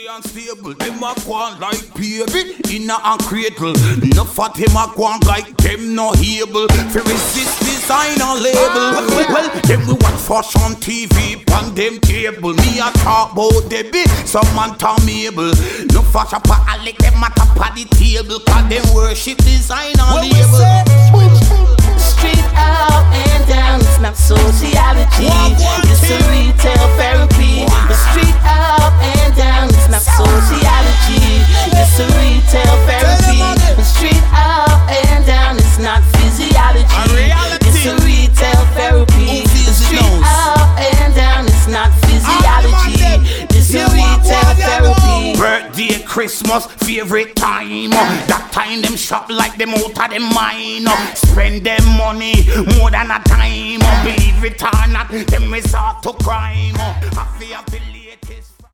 Mentally unstable, them a go on like baby in a cradle. No fat him a go on like them no able. For resist design and label. Well, them we watch fashion TV on them table. Me a talk about Debbie, some man Tom Mabel. No fashion pa I lick them at top of the table. Cause them worship design and label. Street up and down, it's not sociology. It's a retail therapy. The street up and down, it's not sociology. It's a retail therapy. The street up and down, it's not physiology. It's a retail therapy. The street up and down, it's not physiology. It's a retail therapy. Birthday, Christmas, favorite time. That time them shop like them out of them mind. Spend them money more than a time. Believe it or not, them resort to crime. I feel